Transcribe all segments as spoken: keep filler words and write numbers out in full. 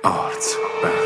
آرت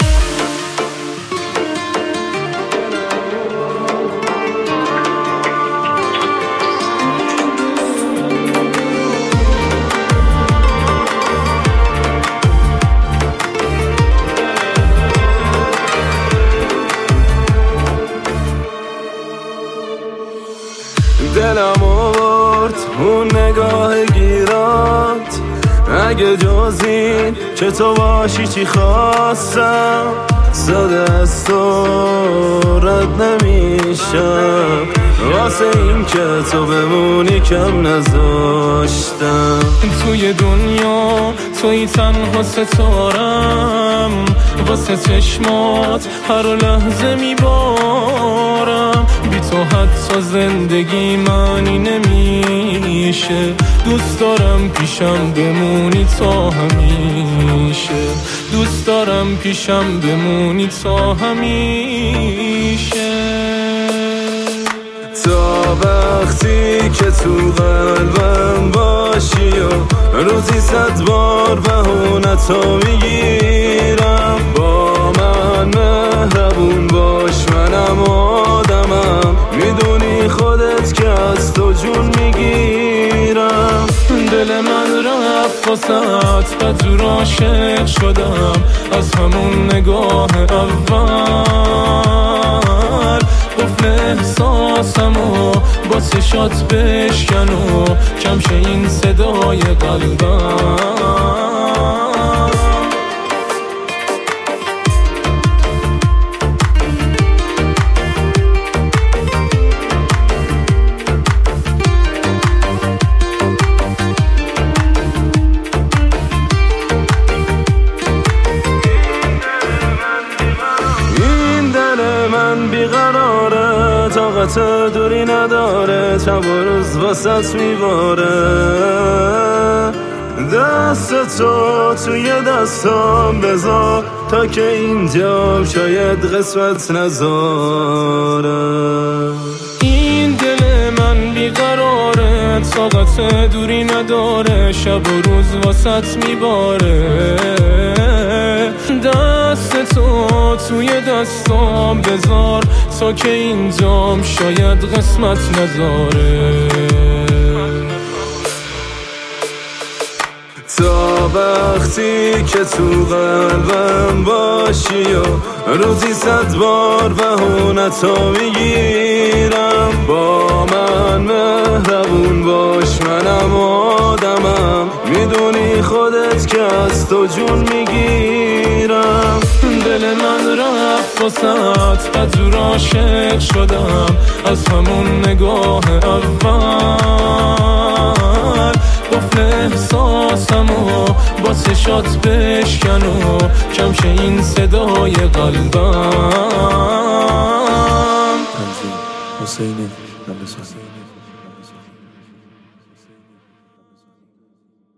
دلم آورد اون نگاه گیرات، اگه جز این که تو باشی چی خواستم، زده از تو رد نمیشم، واسه این که تو بمونی کم نذاشتم. توی دنیا توی تنها ستارم، واسه چشمات هر لحظه میبارم، بی تو حتی زندگی معنی نمیشه، دوست دارم پیشم بمونی تا همیشه، دوست دارم پیشم بمونی تا همیشه. تا وقتی که تو قلبم باشی و روزی صد بار بهونتو میگیرم، با من مهربون باش منم آدمم، میدونی خودت که از تو جون میگیرم. دل من رفت واسط و جور عاشق شدم، از همون نگاه اول قفل احساسم و با چشات بشکن و کم شه این صدای قلبم. بیقراره، طاقت دوری نداره، شب و روز واسط میباره، دست تو توی دستام بذار تا که اینجا شاید قسمت نذاره. این دل من بیقراره، طاقت دوری نداره، شب و روز واسط میباره، دست تو توی دستام بذار تا که اینجام شاید قسمت نذاره. تا وقتی که تو قلبم باشی و روزی صد بار بهونتو میگیرم، با من مهربون باش منم آدمم، میدونی خودت که از تو جون میگیرم. دل من رفت واسط و جور عاشق شدم، از همون نگاه اول قفل احساسم و با چشات بشکن و کم شه این صدای قلبم. تنظیم حسین نمسانی.